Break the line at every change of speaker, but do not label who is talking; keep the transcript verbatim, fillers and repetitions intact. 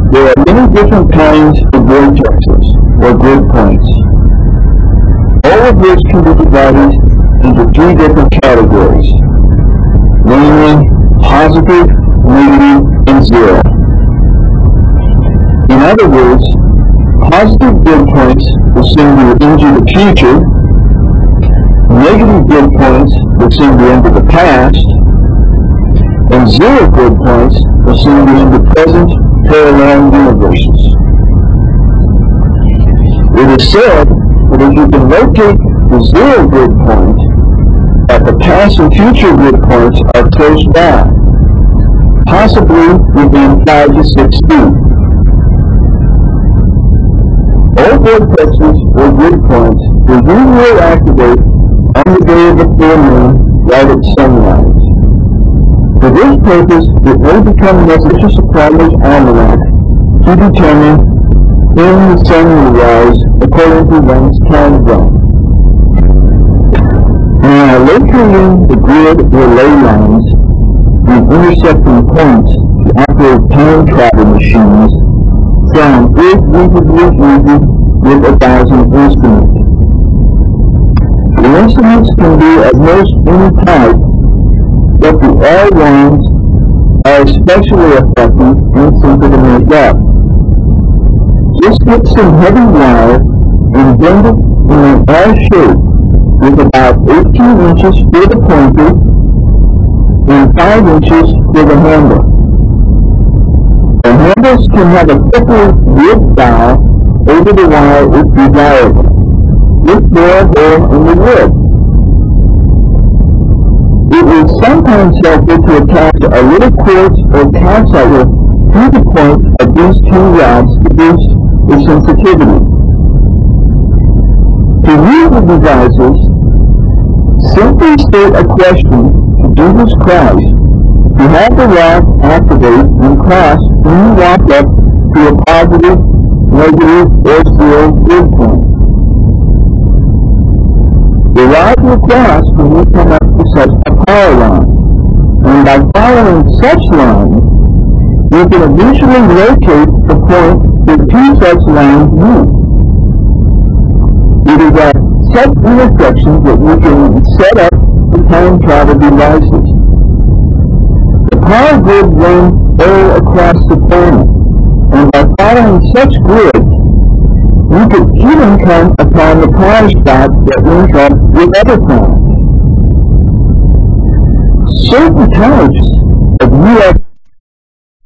There are many different kinds of vortexes, or grid points, all of which can be divided into three different categories, namely positive, negative, and zero. In other words, positive grid points will seem to into the future, negative grid points will seem to into the past, and zero grid points will seem to into present parallel universes. It is said that if you can locate the zero grid point, that the past and future grid points are close by, possibly within five to six feet. All vortexes or grid points will usually activate on the day of the full moon right at sunrise. For this purpose, it may become necessary to supply this almanac to determine when the sun will rise according to one's time zone. Now, locating the grid or ley lines and intersecting points to operate time travel machines from is reasonably easy with a thousand instruments. The instruments can be of most any type, but the L ones are especially effective and simple to make up. Just get some heavy wire and bend it in an L shape with about eighteen inches for the pointer and five inches for the handle. The handles can have a thicker wood dowel over the wire if desirable, with a hole in the wood. It is sometimes helpful to attach a little quartz or calcite to the point of these two rods to boost the sensitivity. To use the devices, simply state a question to Jesus Christ to have the rod activate and cross when you walk up to a positive, negative, or zero grid point. The rod will cross when you come up to such a power line, and by following such lines, you can eventually locate the point that two such lines meet. It is at such intersections that you can set up the time travel devices. The power grid runs all across the planet, and by following such grids, you could even come upon the power spots that link up with other planets. Certain types of U F